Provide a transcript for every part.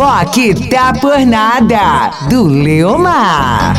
Rock tá por nada, do Leomar.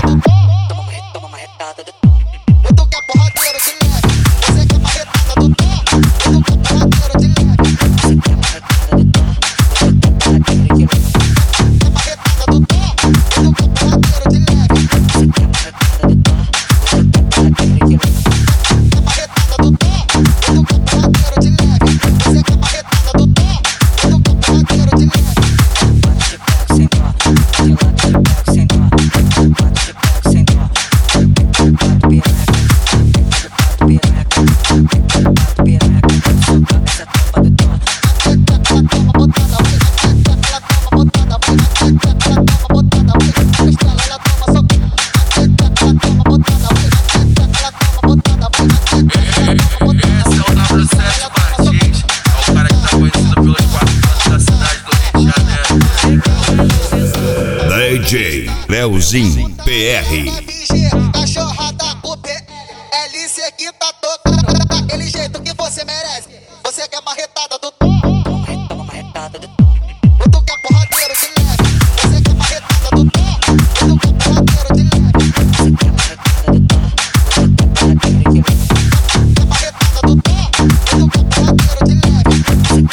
DJ Leozinho PR. Cachorrada, o PLC que tá tocando daquele jeito que você merece. Você quer marretada do toma marretada do tu quer porradeiro de leve. Você quer marretada do tu quer porradeiro de leve. Quer marretada do tu quer porradeiro de leve.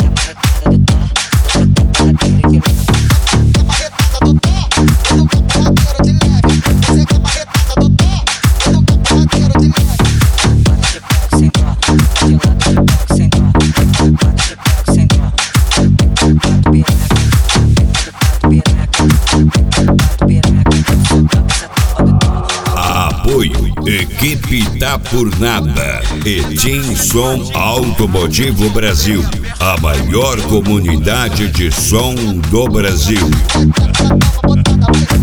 Apoio Equipe Tá Por Nada e Team Som Automotivo Brasil, a maior comunidade de som do Brasil.